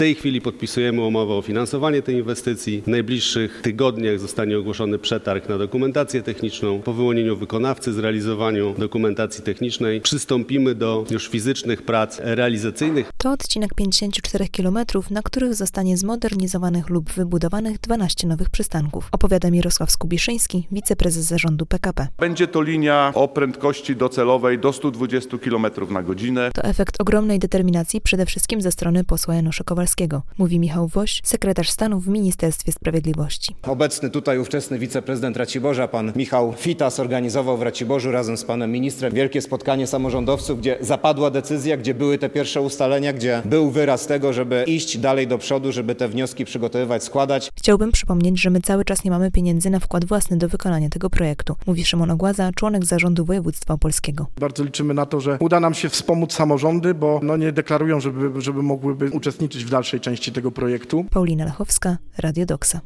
tej chwili podpisujemy umowę o finansowanie tej inwestycji. W najbliższych tygodniach zostanie ogłoszony przetarg na dokumentację techniczną. Po wyłonieniu wykonawcy, zrealizowaniu dokumentacji technicznej przystąpimy do już fizycznych prac realizacyjnych. To odcinek 54 km, na których zostanie zmodernizowanych lub wybudowanych 12 nowych przystanków. Opowiada Mirosław Skubiszyński, wiceprezes zarządu PKP. Będzie to linia o prędkości docelowej do 120 km na godzinę. To efekt ogromnej determinacji przede wszystkim ze strony posła Janusza Kowalskiego, mówi Michał Woś, sekretarz stanu w Ministerstwie Sprawiedliwości. Obecny tutaj ówczesny wiceprezydent Raciborza, pan Michał Fitas, organizował w Raciborzu razem z panem ministrem wielkie spotkanie samorządowców, gdzie zapadła decyzja, gdzie były te pierwsze ustalenia, gdzie był wyraz tego, żeby iść dalej do przodu, żeby te wnioski przygotowywać, składać. Chciałbym przypomnieć, że my cały czas nie mamy pieniędzy na wkład własny do wykonania tego projektu, mówi Szymon Ogłaza, członek zarządu województwa opolskiego. Bardzo liczymy na to, że uda nam się wspomóc samorządy, bo nie deklarują, żeby mogłyby uczestniczyć w dalszej części tego projektu. Paulina Lechowska, Radio Doksa.